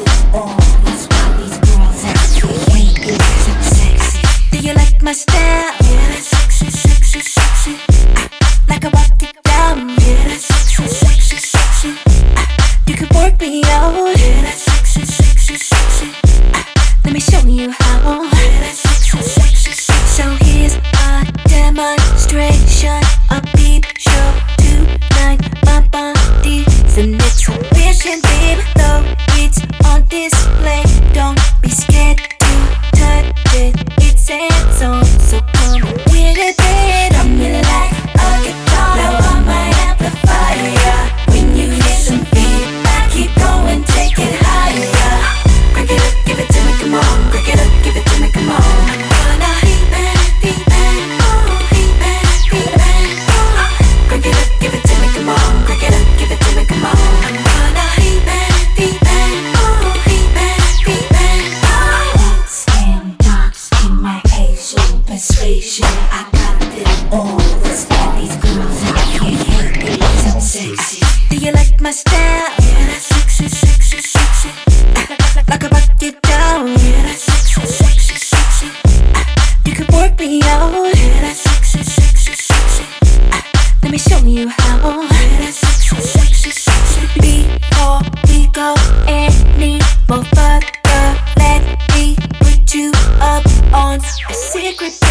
all. That's why these girls ask me, ain't you so sexy? Do you like my style? Yeah, that's sexy, sexy, sexy. Like I walk it down. Yeah, that's sexy, sexy, sexy. You can work me out. Yeah, that's sexy, sexy, sexy. Let me show you how. Yeah, that's sexy, sexy, sexy. So here's a demonstration, a peep show tonight. My body's an exhibition, baby. Though it's on display, don't be scared to touch it. It's hands-on, so come with it, babe. I'm really like a guitar, blow on my amplifier. When you hear some feedback, keep going, take it higher. Crank it up, give it to me, come on. Crank it up, give it to me, come on. Wanna feedback, feedback, oh, feedback, feedback, oh. Crank it up, give it to me, come on. Crank it up, give it to me, come on. Wanna feedback, feedback, oh, feedback, feedback, oh. Stand knocks in my Asian persuasion. I got them all. That's why these girls I can't hate me, 'cause I'm sexy. Do you like my style? Yeah, that's sexy, sexy, sexy. Like I rock it down. Yeah, that's sexy, sexy, sexy. You can work me out. Yeah, that's sexy, sexy, sexy. Let me show you how. Yeah, that's sexy, sexy, sexy. Before we go any more further, let me put you up on a secret.